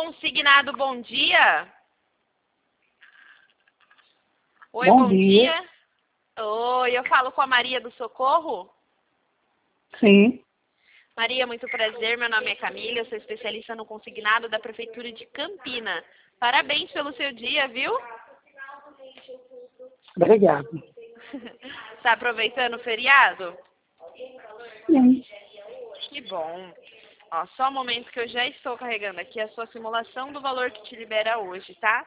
Consignado, bom dia. Oi, Bom dia. Oi, eu falo com a Maria do Socorro. Sim. Maria, muito prazer. Meu nome é Camila, eu sou especialista no consignado da Prefeitura de Campina. Parabéns pelo seu dia, viu? Obrigado. Está aproveitando o feriado? Sim. Que bom. Ó, só um momento que eu já estou carregando aqui a sua simulação do valor que te libera hoje, tá?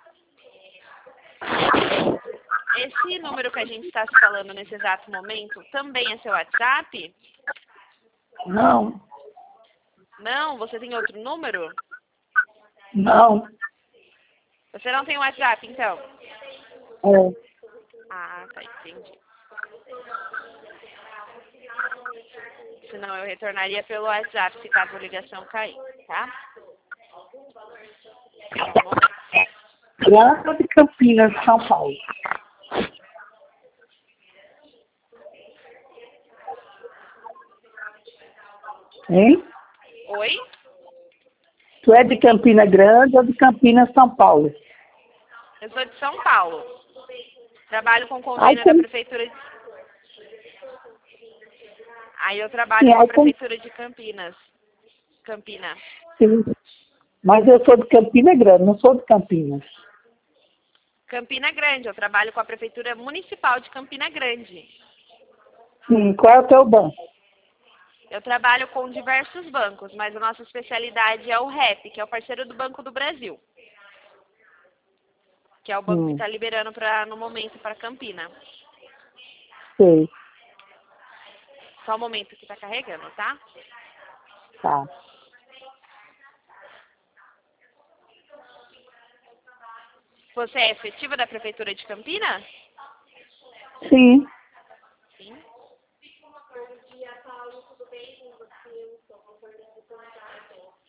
Esse número que a gente está se falando nesse exato momento também é seu WhatsApp? Não. Não? Você tem outro número? Não. Você não tem WhatsApp, então? É. Ah, tá, entendi. Senão eu retornaria pelo WhatsApp se caso a ligação cair, tá? Só um momento. Grande de Campinas, São Paulo. Hein? Oi? Tu é de Campina Grande ou de Campinas, São Paulo? Eu sou de São Paulo. Trabalho com Aí convênio da como... Prefeitura de... Aí eu trabalho Sim, com a aí como... Prefeitura de Campinas. Campina. Sim. Mas eu sou de Campina Grande, não sou de Campinas. Campina Grande. Eu trabalho com a Prefeitura Municipal de Campina Grande. Sim. Qual é o teu banco? Eu trabalho com diversos bancos, mas a nossa especialidade é o REP, que é o parceiro do Banco do Brasil. Que é o banco que está liberando no momento para Campina. Sei. Só um momento que está carregando, tá? Tá. Você é efetiva da Prefeitura de Campina? Sim. Sim.